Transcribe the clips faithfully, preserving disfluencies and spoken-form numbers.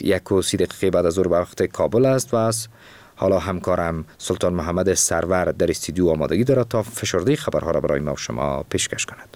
یک و سی دقیقه بعد از ظهر به وقت کابل است و از حالا همکارم سلطان محمد سرور در استودیو آمادگی دارد تا فشرده خبرها را برای ما و شما پیشکش کند.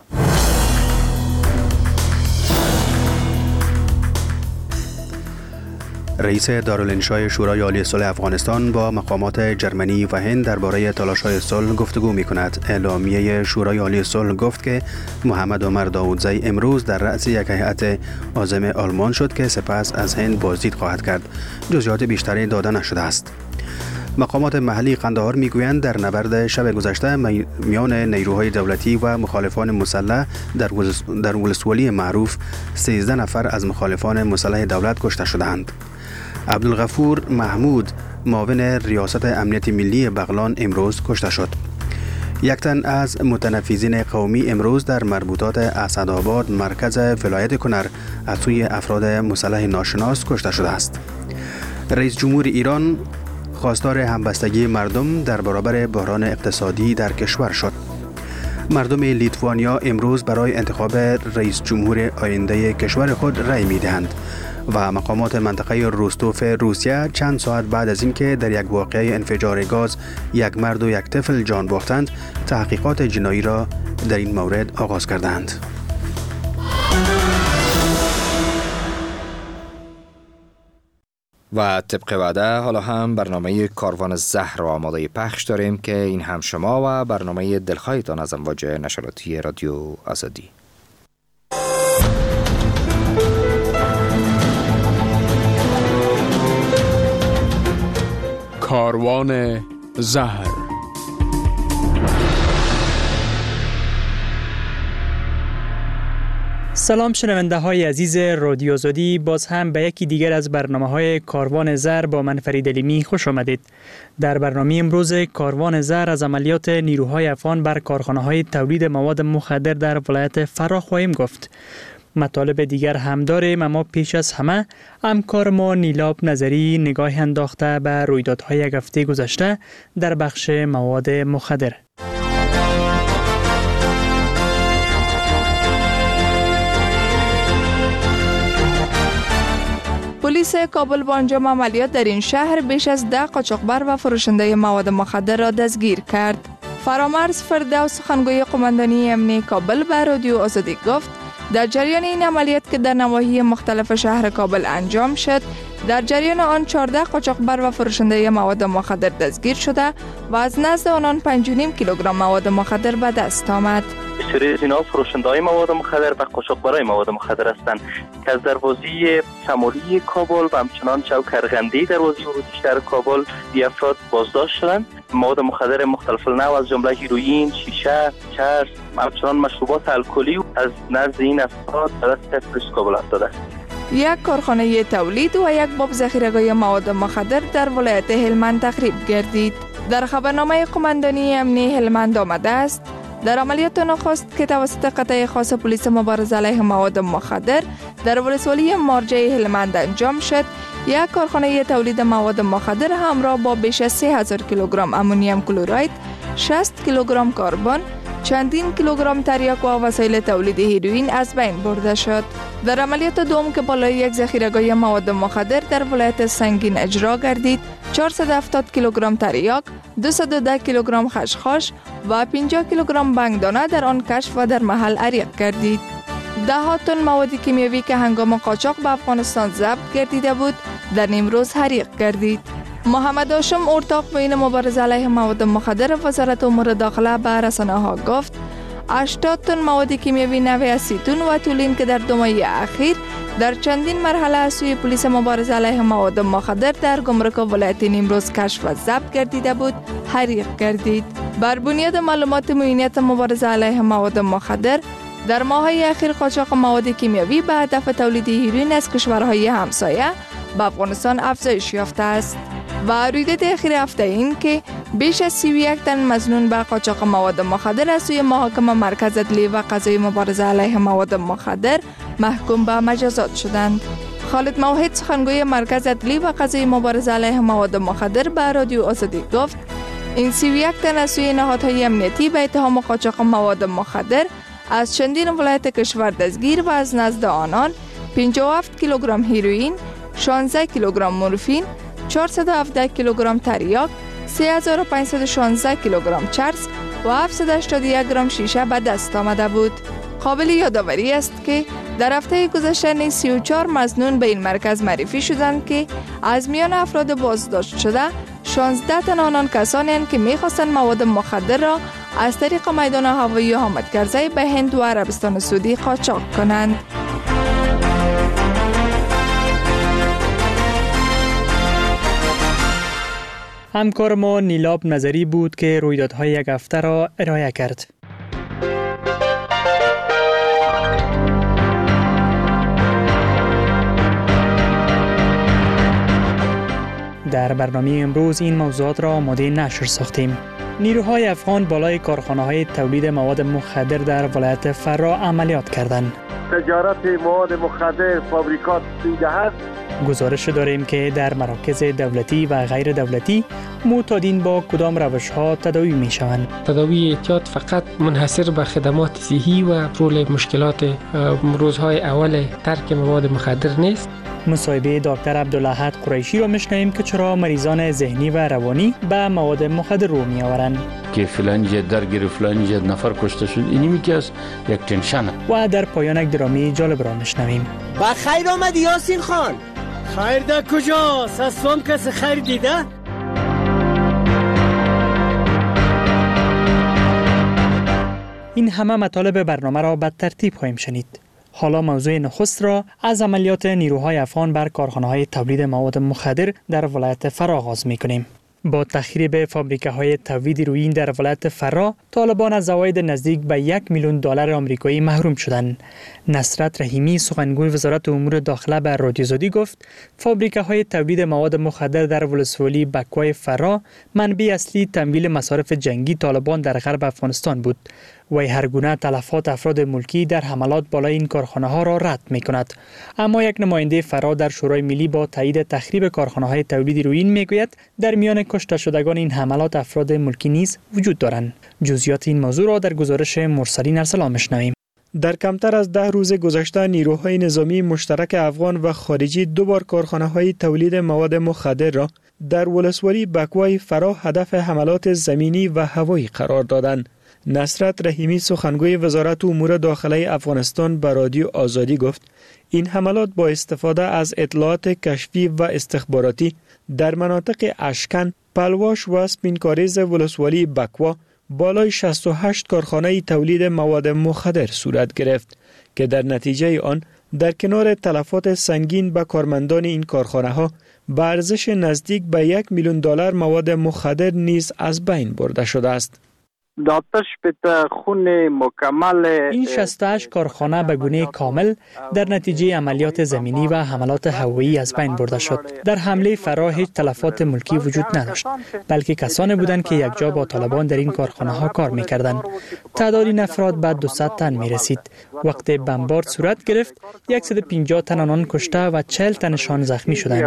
رئیس دارالانشای شورای عالی صلح افغانستان با مقامات جرمنی و هند درباره تلاش‌های صلح گفتگو می‌کند. اعلامیه شورای عالی صلح گفت که محمد عمر داودزی امروز در رأس یک هیئت عازم آلمان شد که سپس از هند بازدید خواهد کرد. جزئیات بیشتری داده نشده است. مقامات محلی قندهار میگویند در نبرد شب گذشته میان نیروهای دولتی و مخالفان مسلح در در ولسوالی معروف سیزده نفر از مخالفان مسلح دولت کشته شدند. عبدالغفور محمود معاون ریاست امنیت ملی بغلان امروز کشته شد. یک تن از متنفذین قومی امروز در مربوطات اسدآباد مرکز ولایت کنر از سوی افراد مسلح ناشناس کشته شده است. رئیس جمهور ایران خواستار همبستگی مردم در برابر بحران اقتصادی در کشور شد. مردم لیتوانیا امروز برای انتخاب رئیس جمهور آینده کشور خود رأی می‌دهند و مقامات منطقه روستوف روسیه چند ساعت بعد از اینکه در یک واقعه انفجار گاز یک مرد و یک طفل جان باختند، تحقیقات جنایی را در این مورد آغاز کردند. و طبق وعده حالا هم برنامه کاروان زهر را آماده پخش داریم که این هم شما و برنامه دلخواهتان از امواج نشراتی رادیو آزادی. کاروان زهر. سلام شنونده های عزیز رادیو آزادی، باز هم به یکی دیگر از برنامه های کاروان زهر با من فرید علیمی خوش آمدید. در برنامه امروز کاروان زهر از عملیات نیروهای افغان بر کارخانه های تولید مواد مخدر در ولایت فراه خواهیم گفت. مطالب دیگر هم داریم، اما پیش از همه همکار ما نیلاب نظری نگاه انداخته به رویدادهای یک هفته گذشته در بخش مواد مخدر. پلیس کابل با انجام عملیات در این شهر بیش از ده قاچاقبر و فروشنده مواد مخدر را دستگیر کرد. فرامرز فردوس سخنگوی قماندانی امنیتی کابل به رادیو آزادی گفت در جریان این عملیات که در نواحی مختلف شهر کابل انجام شد، در جریان آن چهارده قاچاقبر و فروشنده مواد مخدر دستگیر شده و از نزد آنان پنج و نیم کیلوگرم مواد مخدر به دست آمد. بسیاری از اینا فروشنده‌های مواد مخدر و قاچاقبرای مواد مخدر هستند که از دروازه شمالی کابل و همچنان چوک ارغندی دروازه ورودی شهر کابل دی افراد بازداشت شدند. مواد مخدر مختلف النوع از جمله هیروئین، شیشه، چرس، همچنان مشروبات الکلی از نزد این افراد به دست پلیس کابل افتاده است. یک کارخانه تولید و یک باب ذخیره‌گاه مواد مخدر در ولایت هلمند تخریب گردید. در خبرنامه قماندانی امنیتی هلمند آمده است در عملیات نخست که توسط قطعه خاص پلیس مبارزه علیه مواد مخدر در ولسوالی مارجه هلمند انجام شد، یک کارخانه تولید مواد مخدر همراه با بیش از سه هزار کیلوگرم امونیم کلراید، شصت کیلوگرم کربن، چندین کیلوگرم تریاک و وسایل تولید هیروئین از بین برده شد. در عملیات دوم که بالای یک ذخیره‌گاه مواد مخدر در ولایت سنگین اجرا گردید، چهارصد و هفتاد کیلوگرم تریاک، دویست و ده کیلوگرم خشخاش و پنجاه کیلوگرم بنگدانه در آن کشف و در محل عریق گردید. ده ها تن مواد کیمیاوی که هنگام قاچاق به افغانستان ضبط گردیده بود در نیمروز حریق گردید. محمد هاشم ارتاق معین مبارزه علیه مواد مخدر وزارت امور داخله به رسانه‌ها گفت هشتاد تن مواد کیمیاوی نوع اسیتون و تولین که در دو ماه اخیر در چندین مرحله از سوی پلیس مبارزه علیه مواد مخدر در گمرک ولایت نیمروز کشف و ضبط گردیده بود حریق گردید. بر بنیاد معلومات معینیت مبارزه علیه مواد مخدر در ماه‌های اخیر قاچاق مواد کیمیاوی به هدف تولید هیروئین از کشورهای همسایه به افغانستان افزایش یافته است. و رویداد اخیر هفته این که بیش از سی و یک تن مظنون به قاچاق مواد مخدر از سوی محاکم مرکز عدلی و قضایی مبارزه علیه مواد مخدر محکوم به مجازات شدند. خالد موحد سخنگوی مرکز عدلی و قضایی مبارزه علیه مواد مخدر به رادیو آزادی گفت این سی و یک تن از سوی نهادهای امنیتی به اتهام قاچاق مواد مخدر از چندین ولایت کشور دستگیر و از نزد آنان پنجاه و هفت کیلوگرم هیروئین، شانزده کیلوگرم مورفین، چهارصد و هفده کیلوگرم تریاک، سه هزار و پانصد و شانزده کیلوگرم چرس و هفتصد و هشتاد و یک گرم شیشه به دست آمده بود. قابل یادآوری است که در هفته گذشته نیز سی و چهار مظنون به این مرکز معرفی شدند که از میان افراد بازداشت شده شانزده تن آنان کسانی هستند که می‌خواستند مواد مخدر را از طریق میدان هوایی حامد کرزی به هند و عربستان سعودی قاچاق کنند. همکار ما نیلاب نظری بود که رویدادهای یک هفته را ارائه کرد. در برنامه امروز این موضوعات را آماده نشر ساختیم. نیروهای افغان بالای کارخانه‌های تولید مواد مخدر در ولایت فرا عملیات کردند. تجارت مواد مخدر فابریکات سویده هست. گزارش داریم که در مراکز دولتی و غیر دولتی معتادین با کدام روش‌ها تداوی می‌شوند. تداوی اعتیاد فقط منحصر به خدمات صحی و حل مشکلات روزهای اول ترک مواد مخدر نیست. مصاحبه دکتر عبدالاحد قریشی را میشنویم که چرا مریضان ذهنی و روانی به مواد مخدر رو میآورند. که فلان جد درگیر فلان جد نفر کشته شد، اینی میگه از یک تنشن. و در پایان یک درامی جالب را میشنویم. با خیر آمدی یاسین خان. خیر در کجاست؟ از سوم کسی خیر دیده؟ این همه مطالب برنامه را به ترتیب خواهیم شنید. حالا موضوع نخست را از عملیات نیروهای افغان بر کارخانه‌های تولید مواد مخدر در ولایت فرا آغاز می‌کنیم. با تخریب فابریکه‌های تولید هیروئین در ولایت فرا، طالبان از عواید نزدیک به یک میلیون دلار آمریکایی محروم شدند. نصرت رحیمی سخنگوی وزارت امور داخله به رادیو زادی گفت فابریکه‌های تولید مواد مخدر در ولسوالی بکوای فرا منبع اصلی تمویل مصارف جنگی طالبان در غرب افغانستان بود. و هر گونه تلفات افراد ملکی در حملات بالای این کارخانه‌ها را رد می‌کند. اما یک نماینده فرا در شورای ملی با تایید تخریب کارخانه‌های تولید هیروئین میگوید در میان کشته شدگان این حملات افراد ملکی نیز وجود دارند. جزئیات این موضوع را در گزارش مرسلین ارسلان می‌شنویم. در کمتر از ده روز گذشته نیروهای نظامی مشترک افغان و خارجی دو بار کارخانه‌های تولید مواد مخدر را در ولسوالی بکوای فرا هدف حملات زمینی و هوایی قرار دادند. نصرت رحیمی سخنگوی وزارت امور داخله افغانستان به رادیو آزادی گفت این حملات با استفاده از اطلاعات کشفی و استخباراتی در مناطق اشکن، پلواش و سپینکاریز ولسوالی بکوا بالای شصت و هشت کارخانه تولید مواد مخدر صورت گرفت که در نتیجه آن در کنار تلفات سنگین به کارمندان این کارخانه ها به ارزش نزدیک به یک میلیون دلار مواد مخدر نیز از بین برده شده است. این شصت و هشت کارخانه به گونه کامل در نتیجه عملیات زمینی و حملات هوایی از بین برده شد. در حمله فرا هیچ تلفات ملکی وجود نداشت، بلکه کسانی بودند که یکجا با طالبان در این کارخانه ها کار می‌کردند. تعداد این افراد به دویست تن می‌رسید. وقتی بمبارد صورت گرفت، صد و پنجاه تن آنان کشته و چهل تنشان زخمی شدند.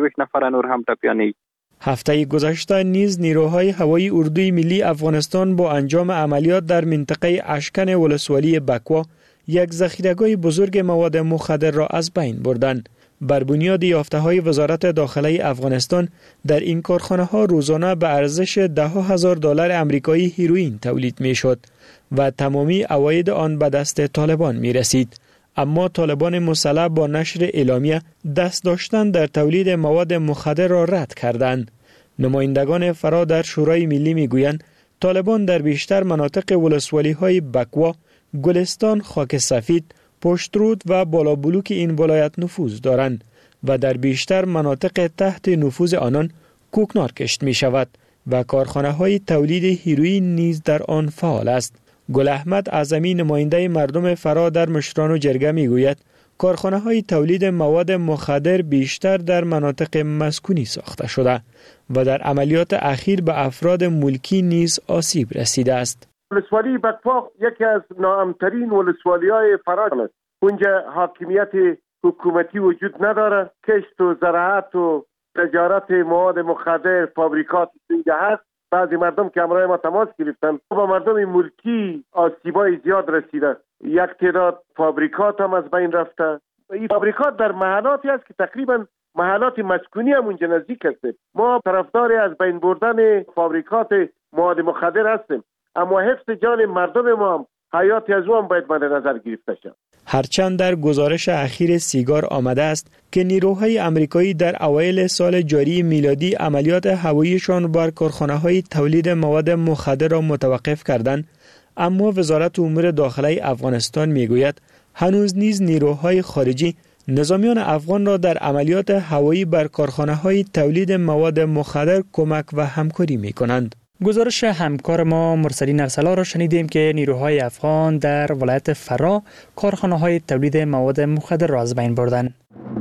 هفته گذشته نیز نیروهای هوایی اردوی ملی افغانستان با انجام عملیات در منطقه اشکن ولسوالی بکوا یک ذخیره‌گاه بزرگ مواد مخدر را از بین بردند. بر بنیاد یافته‌های وزارت داخله افغانستان در این کارخانه‌ها روزانه به ارزش ده هزار دلار آمریکایی هیروئین تولید می‌شد و تمامی عواید آن به دست طالبان می‌رسید. اما طالبان مسلح با نشر اعلامیه دست داشتن در تولید مواد مخدر را رد کردند. نمایندگان فرا در شورای ملی میگویند طالبان در بیشتر مناطق ولسوالی های بکوا، گلستان، خاک سفید، پشترود و بالا بلوک این ولایت نفوذ دارند و در بیشتر مناطق تحت نفوذ آنان کوکنار کشت می شود و کارخانه های تولید هیروئین نیز در آن فعال است. گل احمد اعظمی نماینده مردم فرا در مشران و جرگه می گوید کارخانه های تولید مواد مخدر بیشتر در مناطق مسکونی ساخته شده و در عملیات اخیر به افراد ملکی نیز آسیب رسیده است. ولسوالی بکوا یکی از ناامن‌ترین ولسوالی های فرا است. اونجا حاکمیت حکومتی وجود نداره. کشت و زراعت و تجارت مواد مخدر فابریکات اینجا هست. بعضی مردم که همراه ما تماس گرفتن با مردم ملکی آسیبای زیاد رسیده. یک تعداد فابریکات هم از بین رفته. این فابریکات در محلاتی است که تقریبا محلات مسکونی هم اونجا نزدیک هستیم. ما طرفدار از بین بردن فابریکات مواد مخدر هستیم، اما حفظ جان مردم ما هم، حیاتی از او هم باید مد نظر گرفته شود. هرچند در گزارش اخیر سیگار آمده است که نیروهای آمریکایی در اوایل سال جاری میلادی عملیات هواییشان بر کارخانه‌های تولید مواد مخدر را متوقف کردند، اما وزارت امور داخلی افغانستان میگوید هنوز نیز نیروهای خارجی نظامیان افغان را در عملیات هوایی بر کارخانه‌های تولید مواد مخدر کمک و همکاری می‌کنند. گزارش همکار ما مرسلین ارسلا را شنیدیم که نیروهای افغان در ولایت فرا کارخانه‌های تولید مواد مخدر را از بین بردند.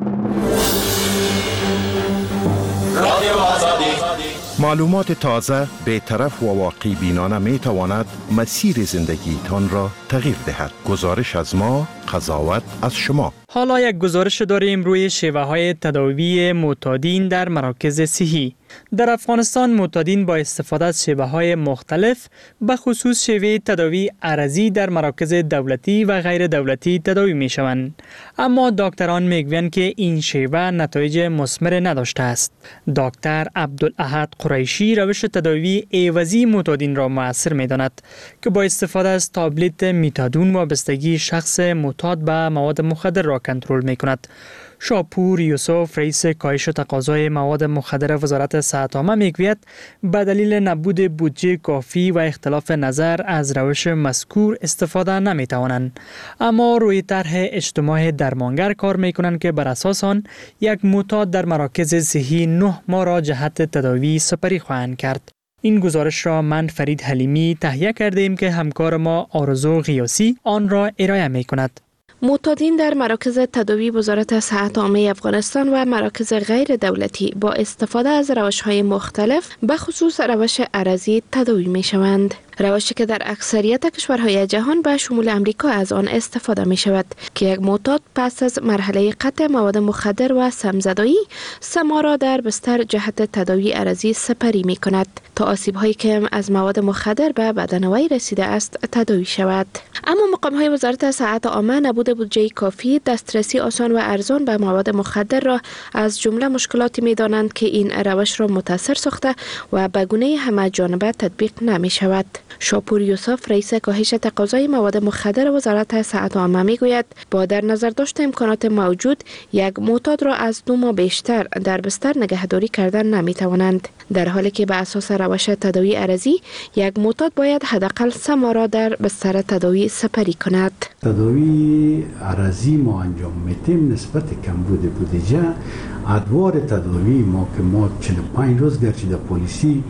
معلومات تازه، بی‌طرف و واقعی بینانه می تواند مسیر زندگیتان را تغییر دهد. گزارش از ما، قضاوت از شما. حالا یک گزارش داریم روی شیوه های تداوی معتادین در مراکز صحی. در افغانستان معتادین با استفاده از شیوه های مختلف به خصوص شیوه تداوی عرضی در مراکز دولتی و غیر دولتی تداوی می شوند. اما دکتران میگویند که این شیوه نتایج مثمر نداشته است. دکتر عبدالاحد قریشی روش تداوی عوضی معتادین را مؤثر می داند که با استفاده از تابلت میتادون وابستگی شخص معتاد به مواد مخدر را کنترل می کند. شاپور یوسف رئیس کاهش تقاضای مواد مخدر وزارت صحت عامه میگوید به دلیل نبود بودجه کافی و اختلاف نظر از روش مذکور استفاده نمی توانند، اما روی طرح اجتماع درمانگر کار می کنند که بر اساس آن یک معتاد در مراکز صحی نه ماه را جهت تداوی سپری خواهند کرد. این گزارش را من فرید حلیمی تهیه کردیم که همکار ما آرزو غیاسی آن را ارائه می کند. معتادین در مراکز تداوی وزارت صحت عامه افغانستان و مراکز غیر دولتی با استفاده از روش‌های مختلف به خصوص روش عرضی تداوی می شوند. روشی که در اکثریت کشورهای جهان به شمول امریکا از آن استفاده می شود که یک معتاد پس از مرحله قطع مواد مخدر و سمزدایی سه ماه را در بستر جهت تداوی عرضی سپری می کند تا آسیب‌هایی که از مواد مخدر به بدن وی رسیده است تداوی شود. اما مقام‌های وزارت صحت عامه نبود بودجه کافی، دسترسی آسان و ارزان به مواد مخدر را از جمله مشکلاتی می دانند که این روش را متاثر ساخته و به گونه همه جانبه تطبیق نمی شود. شاپور یوسف رئیس کاهش تقاضای مواد مخدر وزارت صحت عامه می گوید با در نظر داشت امکانات موجود یک معتاد را از دو ماه بیشتر در بستر نگهداری کردن نمی توانند، در حالی که به اساس روش تداوی عرضی یک معتاد باید حداقل سه ماه را در بستر تداوی سپری کند. تداوی عرضی ما انجام میتیم نسبت کمبود بودجه. ادوار تداوی ما که ما چهل و پنج روز گرچه در پلیسی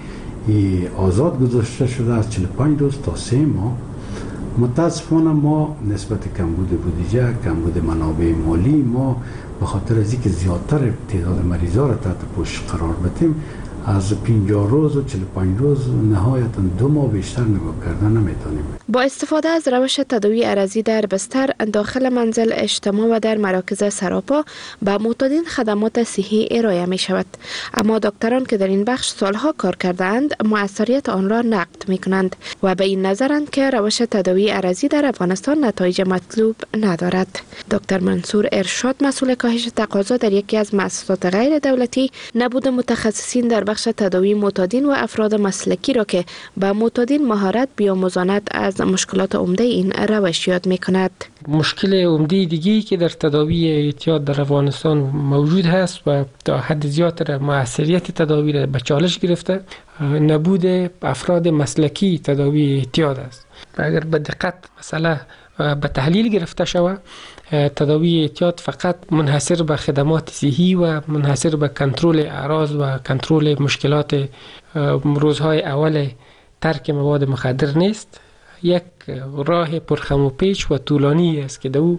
آزاد گذاشته شده از چهل و پنج روز تا سه ماه، متاسفانه ما نسبت کمبود بودجه، کمبود منابع مالی، ما به خاطر از اینکه زیادتر تعداد مریضا را تحت پوشش قرار بدیم از پنجاه روز و چهل و پنج روز نهایتا دو ماه بیشتر نگاه کردن نمیتونیم. با استفاده از روش تداوی عرضی در بستر، داخل منزل اجتماع و در مراکز سراپا به معتادین خدمات صحی ارائه می شود، اما دکتران که در این بخش سالها کار کردند موثریت آن را نقد می کنند و به این نظرند که روش تداوی عرضی در افغانستان نتایج مطلوب ندارد. دکتر منصور ارشاد مسئول کاهش تقاضا در یکی از مؤسسات غیر دولتی نبود متخصصین در بخش تداوی معتادین و افراد مسلکی را که به معتادین مهارت بیاموزاند از مشکلات عمده این روش یاد می کند. مشکل عمده دیگی که در تداوی اعتیاد در افغانستان موجود هست و تا حد زیاد موثریت تداوی را به چالش گرفته، نبود افراد مسلکی تداوی اعتیاد است. اگر به دقت مسئله به تحلیل گرفته شود، تداوی اعتیاد فقط منحصر به خدمات صحی و منحصر به کنترل اعراض و کنترل مشکلات روزهای اول ترک مواد مخدر نیست. یک راه پرخم و پیچ و طولانی است که دو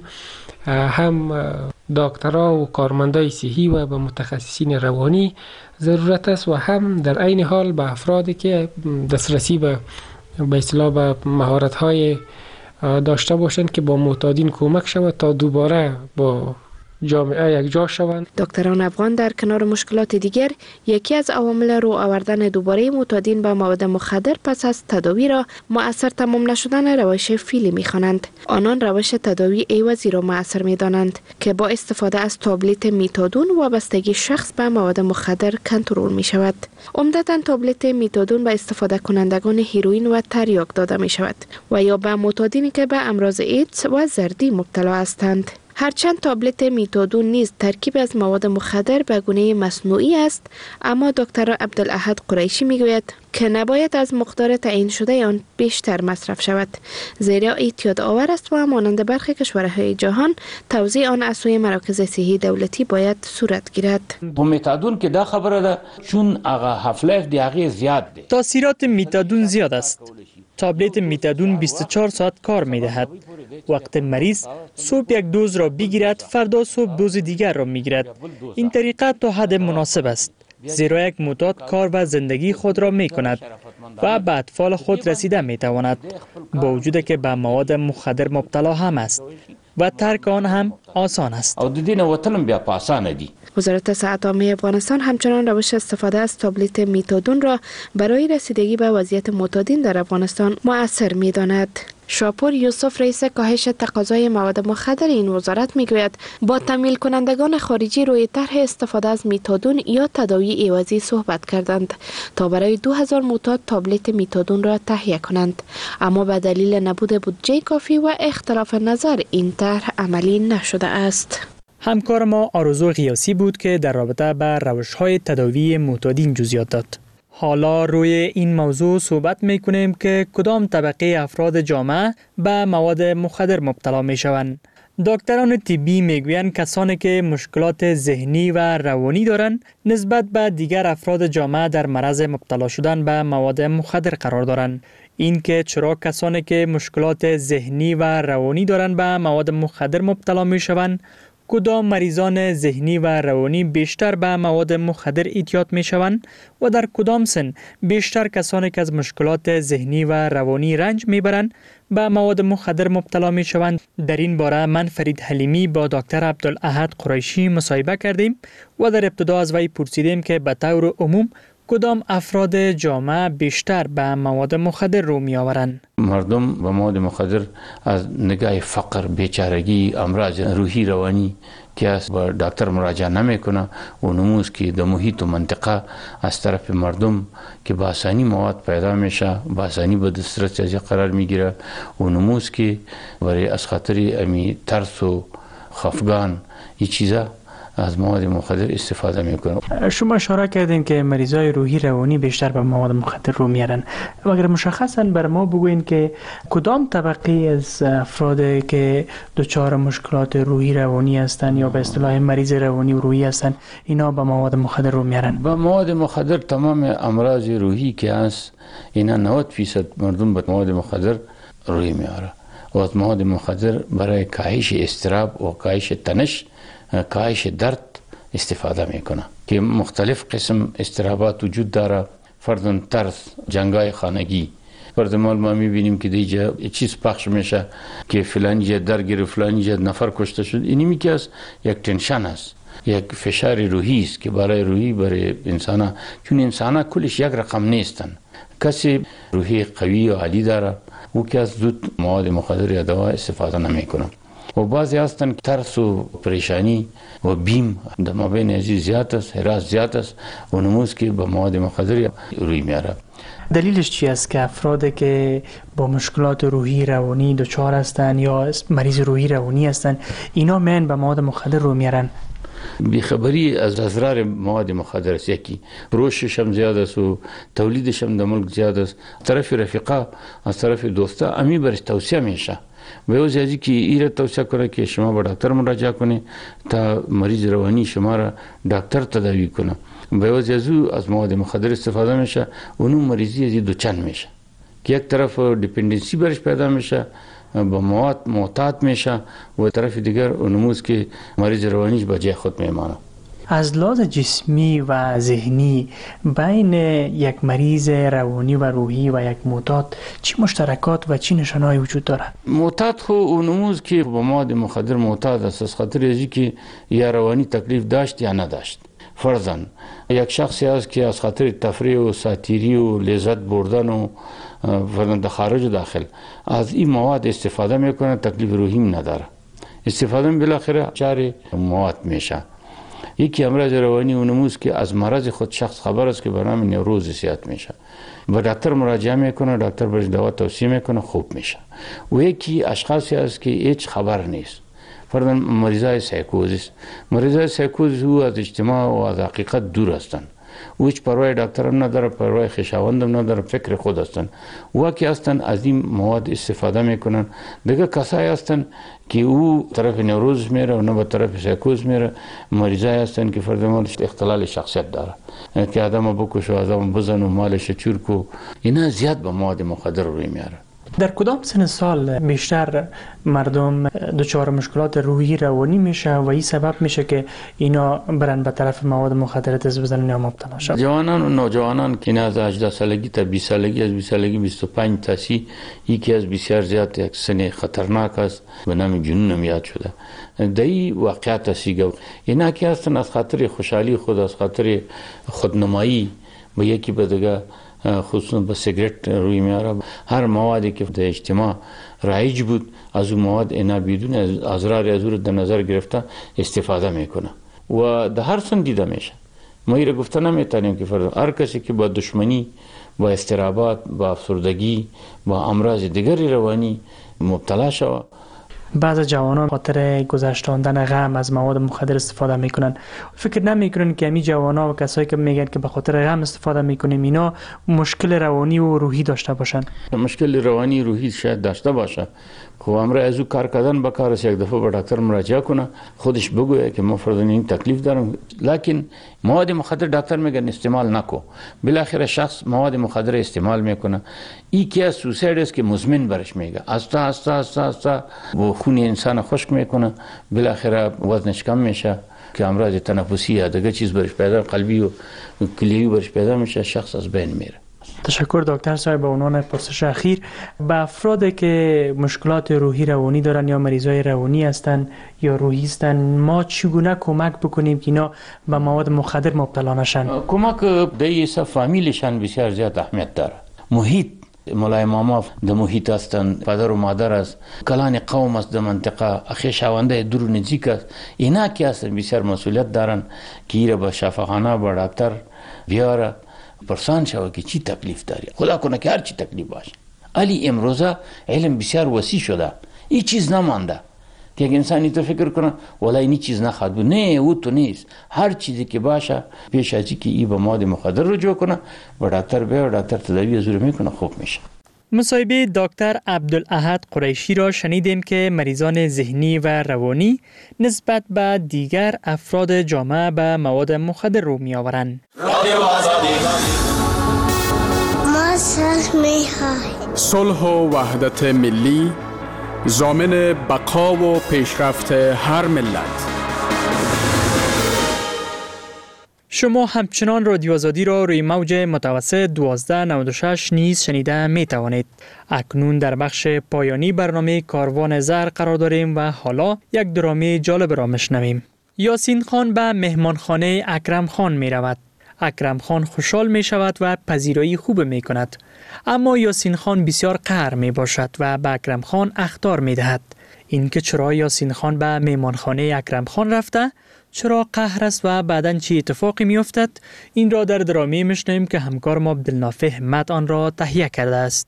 هم دکترها و کارمندای صحی و به متخصصین روانی ضرورت است و هم در عین حال به افرادی که دسترسی به به اصطلاح به مهارت‌های داشته باشند که با معتادین کمک شود تا دوباره با جامعه یک جا شوند. دکتران افغان در کنار مشکلات دیگر یکی از عوامل رو آوردن دوباره معتادین به مواد مخدر پس از تداوی را مؤثر تمام نشدن روش فیلی می‌خوانند. آنان روش تداوی عوضی را مؤثر می‌دانند که با استفاده از تابلت میتادون وابستگی شخص به مواد مخدر کنترل می‌شود. عمدتاً تابلت میتادون به استفاده کنندگان هیروئین و تریاک داده می‌شود و یا به معتادینی که به امراض ایدز و زردی مبتلا هستند. هرچند تابلت میتادون نیز ترکیب از مواد مخدر به گونه مصنوعی است، اما دکتر عبدالاحد قریشی میگوید که نباید از مقدار تعیین شده آن بیشتر مصرف شود، زیرا اعتیاد آور است و مانند برخی کشورهای جهان توزیع آن از سوی مراکز صحی دولتی باید صورت گیرد. میتادون که دا خبره ده چون هغه هفلایف دی هغه زیاد ده. تاثیرات میتادون زیاد است. تابلت میتادون بیست و چهار ساعت کار می دهد. وقت مریض صبح یک دوز را بگیرد، فردا صبح دوز دیگر را می گیرد. این طریقه تا حد مناسب است، زیرا یک معتاد کار و زندگی خود را می کند و به اطفال خود رسیده می تواند، با وجود که به مواد مخدر مبتلا هم است و ترک آن هم آسان است. او د دین وطن بیا پاسانه دی. وزارت صحت عامه افغانستان همچنان روش استفاده از تابلت میتادون را برای رسیدگی به وضعیت معتادین در افغانستان مؤثر می داند. شاپور یوسف رئیس کاهش تقاضای مواد مخدر این وزارت میگوید با تمویل کنندگان خارجی روی طرح استفاده از میتادون یا تداوی عوضی صحبت کردند تا برای دو هزار معتاد تابلت میتادون را تهیه کنند، اما به دلیل نبود بودجه کافی و اختلاف نظر این طرح عملی نشده است. همکار ما آرزو غیاسی بود که در رابطه با روش‌های تداوی معتادین جزئیات داد. حالا روی این موضوع صحبت می کنیم که کدام طبقه افراد جامعه به مواد مخدر مبتلا می شوند. دکتران طبی می گویند کسانی که مشکلات ذهنی و روانی دارند نسبت به دیگر افراد جامعه در معرض مبتلا شدن به مواد مخدر قرار دارند. این که چرا کسانی که مشکلات ذهنی و روانی دارند به مواد مخدر مبتلا می شوند، کدام مریضان ذهنی و روانی بیشتر به مواد مخدر اعتیاد می شوند و در کدام سن بیشتر کسانی که از مشکلات ذهنی و روانی رنج می برند به مواد مخدر مبتلا می شوند. در این باره من فرید حلیمی با دکتر عبدالاحد قریشی مصاحبه کردیم و در ابتدا از وی پرسیدیم که به طور عموم کدام افراد جامعه بیشتر به مواد مخدر رو می آورند. مردم به مواد مخدر از نگاه فقر، بیچارگی، امراض روحی روانی که از با دکتر مراجعه نمیکنه و نموز که در محیط و منطقه از طرف مردم که با آسانی مواد پیدا میشه، با آسانی به دسترسی قرار میگیره و نموز که برای از خاطر امی ترس و خفگان این چیزا از مواد مخدر استفاده میکنه. شما اشاره کردین که مریضای روحی روانی بیشتر به مواد مخدر رو میارن. اگر مشخصا بر ما بگوین که کدام طبقه از افراد که دچار مشکلات روحی روانی هستند یا به اصطلاح مریض روانی و روحی هستند اینا به مواد مخدر رو میارن؟ به مواد مخدر تمام امراض روحی که هست اینا نود فیصد مردم به مواد مخدر روی میاره و از مواد مخدر برای کاهش اضطراب و کاهش تنش، کاهش درد استفاده میکنه که مختلف قسم اضطرابات وجود داره، فرضاً ترس، جنگای خانگی. فرض ما میبینیم که دیجا چیز پخش میشه که فلانی جا درگیر فلانی جا نفر کشته شد، اینی میگه از یک تنشن است، یک فشار روحی است که برای روحی برای انسان، چون انسان کلش یک رقم نیستن. کسی روحی قوی و عالی داره او که از زود مواد مخدر یا دوا استفاده نمیکنه و بعضی هستن ترس و پریشانی و بیم در مابین ازی زیاد است، حراس زیاد است و نموز که به مواد مخدر روی میاره. دلیلش چی است که افرادی که با مشکلات روحی روانی دچار هستند یا مریض روحی روانی هستند اینا من به مواد مخدر رو میارن؟ بیخبری از اضرار مواد مخدر است. یکی روشش هم زیاد است و تولیدش هم در ملک زیاد است. از طرف رفیقا، از طرف دوستا امی برش توصیه میشه به او زیادی که ایره توصیه کنه که شما با دکتر مراجعه کنه تا مریض روانی شما را دکتر تداوی کنه. به او زیادی از مواد مخدر استفاده میشه و اونو مریضی از دو چند میشه که یک طرف دیپندنسی برش پیدا میشه، با مواد معتاد میشه و طرف دیگر اونموز که مریض روانیش با جای خود میمانه. از لحاظ جسمی و ذهنی بین یک مریض روانی و روحی و یک معتاد چی مشترکات و چی نشانه‌ای وجود دارد؟ معتاد خو اون امروز که با مواد مخدر معتاد است از خاطر ازی که یا روانی تکلیف داشت یا نداشت. فرضاً یک شخصی است که از خاطر تفریح و ساتیری و لذت بردن و فرنده خارج و داخل از این مواد استفاده میکنه، تکلیف روحی نداره، استفاده بالاخره چاره مواد میشه. یکی امراض روانی و نموز که از مرض خود شخص خبر است که به نام نوروز صحت میشه، به دکتر مراجعه میکنه، دکتر برش دوا توصیه میکنه، خوب میشه. و یکی اشخاصی است که هیچ خبر نیست، فرضاً مریضای سایکوزیس. مریضای سایکوزیس او از اجتماع و از حقیقت دور هستند، او هیچ پروای دکتر هم نداره، پروای خویشاوند هم نداره، فکر خود هستند. او که هستند از این مواد استفاده میکنن. دیگه کسایی هستند که او طرف نوروز میره و نه به طرف سایکوز میره. مریضای هستند که فرضاً اختلال شخصیت داره، که آدم بکش و آدم بزن و مالش چور کو، اینا زیاد به مواد مخدر روی میاره. در کدام سن سال بیشتر مردم دچار مشکلات روحی روانی میشه و این سبب میشه که اینا برن به طرف مواد مخدر دست بزنن یا مبتلا شن؟ جوانان و نوجوانان که از هجده سالگی تا بیست سالگی، از بیست سالگی بیست و پنج تا سی، یکی از بسیار زیاد یک سن خطرناک است به نام جنون هم یاد شده. دایی واقعیت است. اینا که هستن از خاطر خوشحالی خود، از خاطر خودنمایی به یکی به دیگه، خصوصا به سیگرت روی میاره. هر موادی که در اجتماع رایج بود از اون مواد اینا بدون اضرار از اون در نظر گرفته استفاده میکنه و در هر سن دیده میشه. ما ایره گفته نمیتونیم که فرض هر کسی که با دشمنی، با استرابات، با افسردگی، با امراض دیگری روانی مبتلا شود. بعض جوانان خاطر گذشتاندن غم از مواد مخدر استفاده میکنن. فکر نمیکنن که همین جوانا و کسایی که میگن که به خاطر غم استفاده میکنیم اینا مشکل روانی و روحی داشته باشن؟ مشکل روانی روحی شاید داشته باشه. خب امر از او کار کردن بکار است یک دفعه به دکتر مراجعه کنه، خودش بگویه که ما فرضاً این تکلیف دارم. لکن مواد مخدر دکتر میگن استعمال نکو، بالاخره شخص مواد مخدر استعمال میکنه. این که از سوساید است که مزمن برش میگه، آستا آستا آستا آستا و خون انسان خشک میکنه، بالاخره وزنش کم میشه که امراض تنفسی یا دیگه چیز برش پیدا، قلبی و کلیوی برش پیدا میشه، شخص از بین میره. تشکر دکتر صاحب. به عنوان پرسش اخیر، به افرادی که مشکلات روحی روانی دارن یا مریضای روانی هستن یا روحی هستن، ما چگونه کمک بکنیم که اینا به مواد مخدر مبتلا نشن؟ کمک دیسا فامیلشان بسیار زیاد اهمیت داره. محیط مولای ماما در محیط هستند، پدر و مادر است، کلان قوم است در منطقه، خویشاونده دور و نزدیک است. اینا که هستن بسیار مسئولیت دارن که ایره به شفاخانه به دکتر بیاره، پرسان شوه که چی تکلیف داری، خدا کنه که هر چی تکلیف باشه. علی امروزه علم بسیار وسیع شده، این چیز نمانده که اگه انسانی تو فکر کنه ولی این چیز نخواد بود. نه، او تو نیست. هر چیزی که باشه پیش ازی که ای به مواد مخدر رجوع کنه و دکتر بیاره، دکتر تداوی ازور میکنه، خوب میشه. مصاحبه دکتر عبدالاحد قریشی را شنیدیم که مریضان ذهنی و روانی نسبت به دیگر افراد جامعه به مواد مخدر رو می آورند. ما صلح و وحدت ملی ضامن بقا و پیشرفت هر ملت. شما همچنان رادیو آزادی را روی موج متوسط دوازده نود و شش نیز شنیده می توانید. اکنون در بخش پایانی برنامه کاروان زر قرار داریم و حالا یک درامه جالب را میشنویم. یاسین خان به مهمانخانه اکرم خان می رود. اکرم خان خوشحال می شود و پذیرایی خوب می کند. اما یاسین خان بسیار قهر می باشد و به اکرم خان اخطار می دهد. اینکه چرا یاسین خان به مهمانخانه اکرم خان رفته، چرا قهر است و بعداً چی اتفاقی می افتد، این را در درامه میشنویم که همکار ما عبدالنافع همت آن را تهیه کرده است.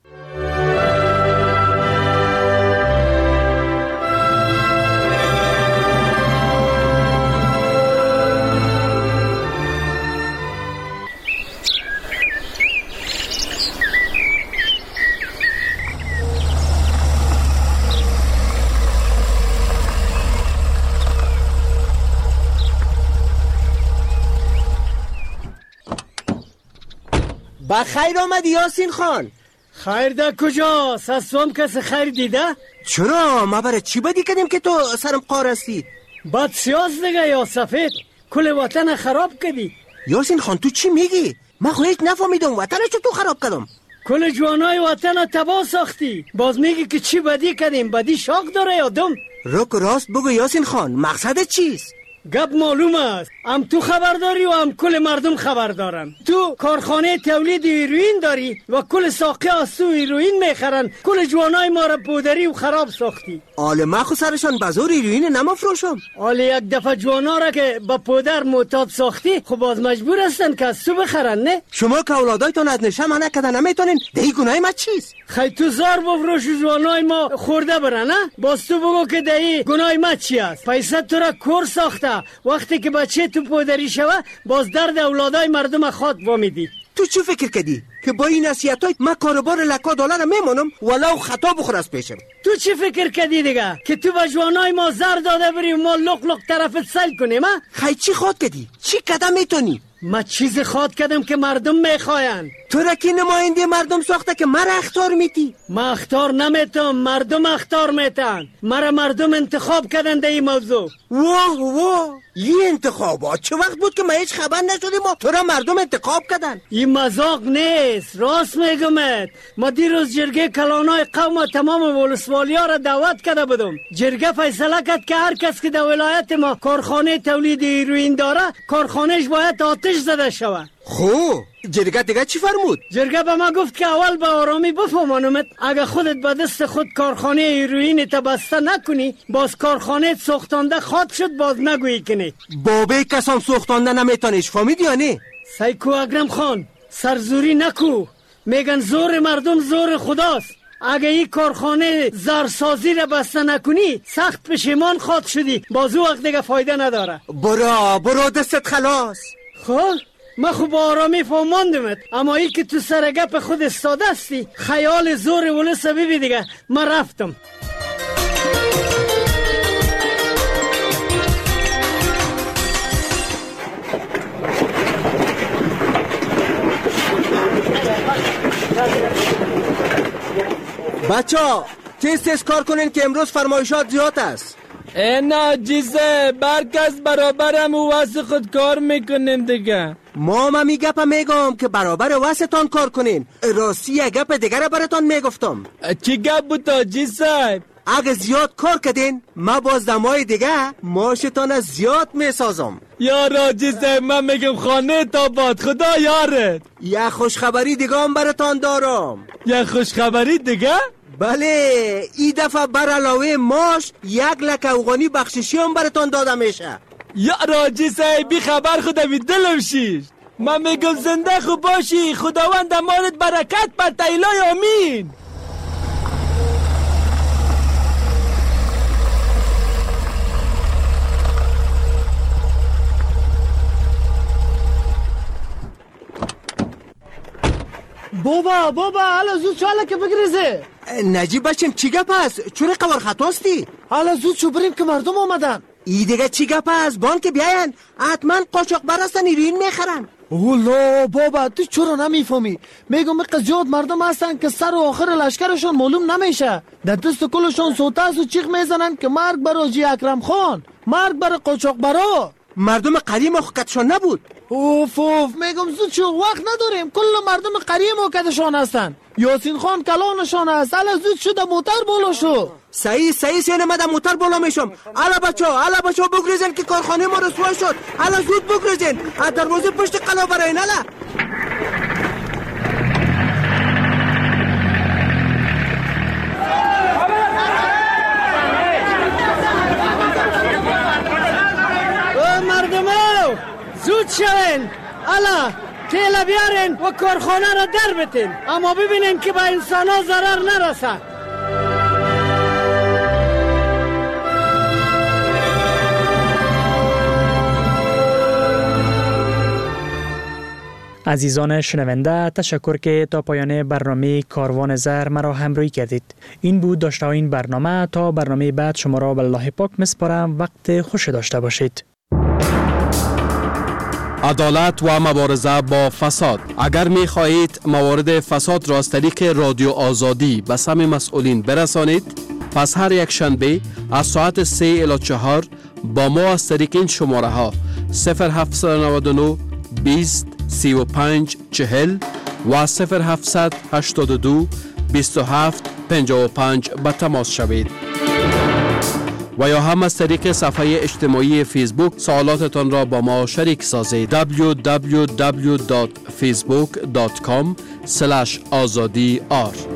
بخیر آمدی یاسین خان. خیر در کجاست؟ از تو هم کسی خیر دیده؟ چرا؟ ما برای چی بدی کردیم که تو سرم قار هستی؟ بد سیاز دیگه یا سفید؟ کل وطن خراب کردی. یاسین خان تو چی میگی؟ من خود هیچ نفهمیدم وطنش تو خراب کردم. کل جوانای وطن رو تباه ساختی. باز میگی که چی بدی کردیم؟ بدی شاق داره یا دم؟ روک راست بگو یاسین خان، مقصدت چیست؟ گپ معلوم است. هم تو خبر داری و هم کل مردم خبر دارن. تو کارخانه تولید هیروئین داری و کل ساقی از تو هیروئین میخرن. کل جوانای ما را پودری و خراب ساختی. آل ما خو سرشان بازار هیروئین نمافروشم. آل یک دفعه جوانا را که با پودر معتاد ساختی خب باز مجبور هستن که از تو بخرن نه؟ شما که اولادایتون از نشه منع کردن نمیتونین. دهی گناه ما چیست؟ خی تو زار بفروش جوانای ما خورده برن نه؟ باز تو بگو که دهی گناه ما چی است؟ پیسه تو را کور ساخته. وقتی که بچه تو پودری شوه باز درد اولادای مردم خود وامیدی. تو چی فکر کردی؟ که با این نصیحتای من کاروبار لکا دلار رو میمونم ولو خطا بخور از پیشم. تو چی فکر کردی دیگه؟ که تو با جوانای ما زر داده بری و ما لق لق طرفت سل کنیم ها؟ خی چی خواد کردی؟ چی قدم میتونی؟ ما چیز خواد کردم که مردم میخواین. تو را که نماینده مردم ساخته که مرا اختار میتی؟ ما اختار نمیتم، مردم اختار میتن. مرا مردم انتخاب کردن در این موضوع. واه واه این انتخابات چه وقت بود که ما هیچ خبر نشدیم؟ ما تو را مردم انتخاب کردن. این مذاق نیست، راست میگمت. ما دیروز جرگه کلانای قوم تمام ولسوالیا را دعوت کرده بودم. جرگه فیصله کرد که هر کس که در ولایت ما کارخانه تولید هیروئین داره کارخانهش باید آتش زده شود. خو جرگه دیگه چی فرمود؟ جرگه به ما گفت که اول به آرامی بفهمانمت اگه خودت به دست خود کارخانه هیروئین تبسته نکنی باز کارخانه سوختانده خواد شد باز نگویی کنی. بابه کسان سوختانده نمیتونیش فهمید یا نه؟ سیکو اکرم خان سرزوری نکو. میگن زور مردم زور خداست. اگه این کارخانه زرسازی را بسته نکنی سخت پشیمان خواد شدی باز او وقت دیگه فایده نداره. برا برا دستت خلاص. خب ما خوب با آرامی فهماندمت اما ای که تو سرگپ خود استاده استی خیال زور ولسه ببی دیگه. ما رفتم. بچه ها تیز تیز کار کنین که امروز فرمایشات زیاد است. اینا جیزه برکس برابرم و واسه خود کار میکنیم دیگه. ما ما می گپ میگم که برابر واسهتان کار کنین. راستی یک گپ دیگر را براتان میگفتم. چی گپ بود آجی صاحب؟ اگه زیاد کار کردین ما باز دمای دیگه ماشتان از زیاد میسازم. یا راجی صاحب من میگم خانه تا باد خدا یارت. یک خوشخبری دیگه هم براتان دارم. یک خوشخبری دیگه؟ بله این دفعه بر علاوه ماش یک لک افغانی بخششی هم براتان داده میشه. یا راجی صاحبی خبر خودم دلم شیش. من میگم زنده خوب باشی خداوند مالت برکت بر تیلای آمین. بابا بابا حالا زود شو حالا که بگریزه. نجیب بچم چی گپ است؟ چون قبر خطاستی؟ حالا زود شو بریم که مردم آمدن. ای دیگه چی گپ است؟ بان که بیاین حتما قاچاق برستن هیروئین میخرن. اولا بابا تو چرا نمیفهمی؟ میگم قضیات مردم هستن که سر و آخر لشکرشون معلوم نمیشه. در دست کلشون سوتاس و چیخ میزنن که مرگ بر حاجی اکرم خان، مرگ بر قاچاق برا. مردم قدیم حقیقتشان نبود. اوف اوف میگم زود شو وقت نداریم. کل مردم قدیم حقیقتشان هستن. یاسین خان کلانشان هست. حالا زود شو در موتر بالا شو. صحیح صحیح سینه من در موتر بالا میشم. حالا بچه ها حالا بچه ها بگریزن که کارخانه ما رسوای شد. حالا زود بگریزن از دروازه پشت قلا براین. حالا مردمو زود شوین. الا تیل بیارین و کارخانه را در بتین اما ببینین که با انسان ها ضرر نرسه. عزیزان شنونده تشکر که تا پایان برنامه کاروان زر مرا همراهی کردید. این بود داشته این برنامه. تا برنامه بعد شما را به الله پاک میسپارم. وقت خوش داشته باشید. عدالت و مبارزه با فساد. اگر می خواهید موارد فساد را از طریق رادیو آزادی به سمع مسئولین برسانید پس هر یک شنبه از ساعت سه الی چهار با ما از طریق این شماره ها صفر هفت نه نه بیست سی و پنج چهل و صفر هفت هشت دو بیست و هفت پنجاه و پنج به تماس شوید. و یا هم از طریق صفحه اجتماعی فیسبوک سوالاتتان را با ما شریک سازید. دبلیو دبلیو دبلیو دات فیسبوک دات کام اسلش آزادی آر